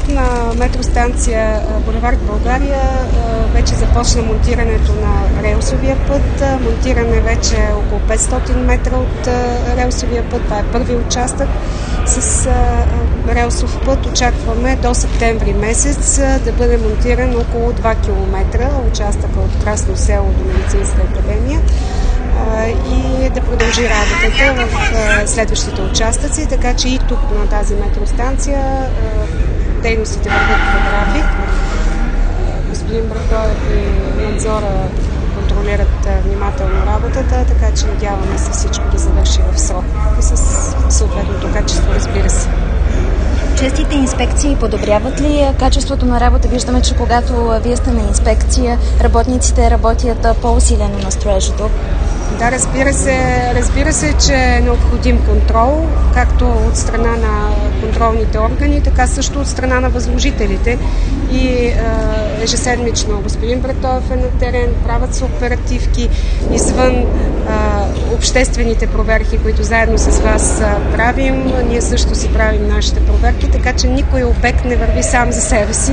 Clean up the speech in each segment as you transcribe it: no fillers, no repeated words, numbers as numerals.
на метростанция Булевард България вече започна монтирането на релсовия път. Монтиране вече около 500 метра от релсовия път. Това е първи участък с релсов път. Очакваме до септември месец да бъде монтиран около 2 км участъка от Красно село до Медицинска академия и да продължи работата в следващите участъци, така че и тук на тази метростанция дейностите вървят по график. Господин Братоев и надзора контролират внимателно работата, така че надяваме се всичко да завърши в срок и с съответното качество, разбира се. Честите инспекции подобряват ли качеството на работа? Виждаме, че когато вие сте на инспекция, работниците работят по-усилено на строежа тук. Да, разбира се, че е необходим контрол, както от страна на контролните органи, така също от страна на възложителите. И ежеседмично господин Братоев е на терен, правят се оперативки извън обществените проверки, които заедно с вас правим. Ние също си правим нашите проверки, така че никой обект не върви сам за себе си.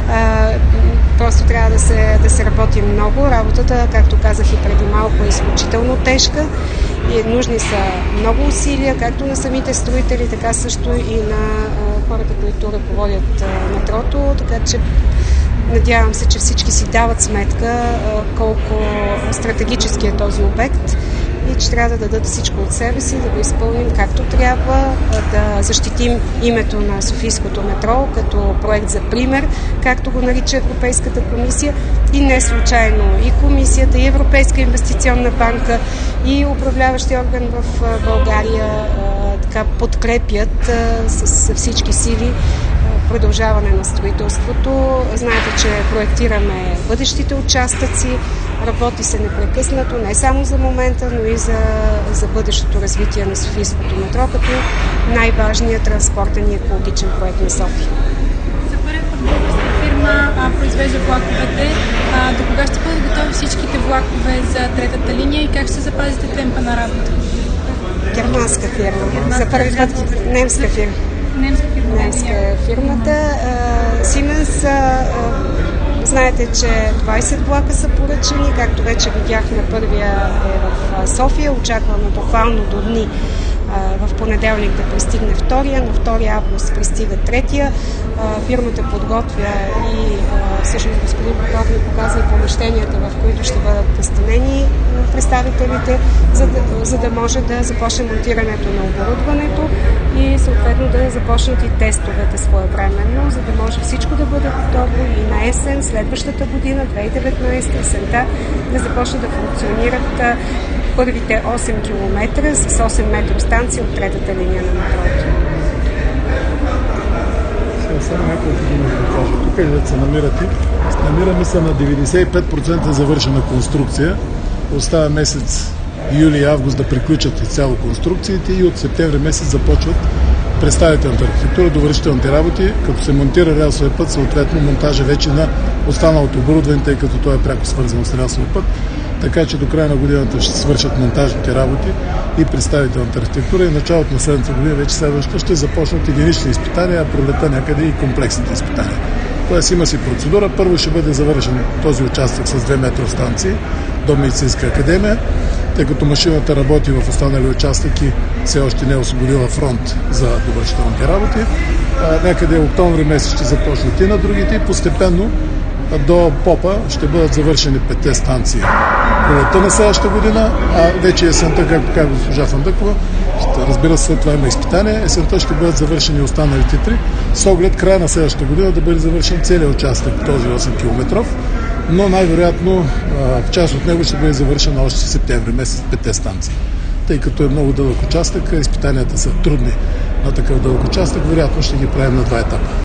Просто трябва да се работи много. Работата, както казах и преди малко, е изключително тежка и нужни са много усилия, както на самите строители, така също и на хората, които ръководят метрото, така че надявам се, че всички си дават сметка колко стратегически е този обект и че трябва да дадат всичко от себе си, да го изпълним както трябва, да защитим името на Софийското метро като проект за пример, както го нарича Европейската комисия, и не случайно и комисията, и Европейска инвестиционна банка, и управляващия орган в България така подкрепят с всички сили продължаване на строителството. Знаете, че проектираме бъдещите участъци, работи се непрекъснато, не само за момента, но и за бъдещото развитие на Софийското метро, като най-важният транспортен и екологичен проект на София. За първи път българска фирма произвежда влаковете. До кога ще бъдат готови всичките влакове за третата линия и как ще запазите темпа на работа? Германска фирма. За първи път немска фирма. Немска е фирмата. Siemens, знаете, че 20 влака са поръчани, както вече видяхме, първия е в София. Очакваме буквално до дни в понеделник да пристигне втория, на 2 август пристига третия. Фирмата подготвя и всъщност господин Братоев ни показва помещенията, в които ще бъдат настанени представителите, за да може да започне монтирането на оборудването и съответно да започнат и тестовете своевременно, за да може всичко да бъде готово и на есен, следващата година, 2019 есента, да започне да функционират първите 8 км с 8 метростанции от третата линия на метрото. Само няколко думи да кажа. Тук където се намирате, намираме се на 95% завършена конструкция. Остава месец юли и август да приключат изцяло конструкциите и от септември месец започват представителната архитектура, довършителните работи, като се монтира релсовия път, съответно монтажа вече на останалото оборудване, тъй като той е пряко свързано с релсовия път. Така че до края на годината ще свършат монтажните работи и представителната архитектура и началото на следващата година, вече следващата, ще започнат единични изпитания, а пролета някъде и комплексните изпитания. Тоест има си процедура. Първо ще бъде завършен този участък с 2 метростанции до Медицинска академия, тъй като машината работи в останали участъки, все още не е освободила фронт за довършителните работи. Някъде октомври месец ще започнат и на другите и постепенно до ПОПа ще бъдат завършени 5 станции пролетта на следващата година, а вече есента, както каза госпожа Фандъкова, разбира се, след това има изпитание, есента ще бъдат завършени останалите 3, с оглед края на следващата година да бъде завършен целият участък, този 8 км, но най-вероятно в част от него ще бъде завършен още в септември месец 5 станции. Тъй като е много дълъг участък, изпитанията са трудни на такъв дълъг участък, вероятно ще ги правим на 2 етапа.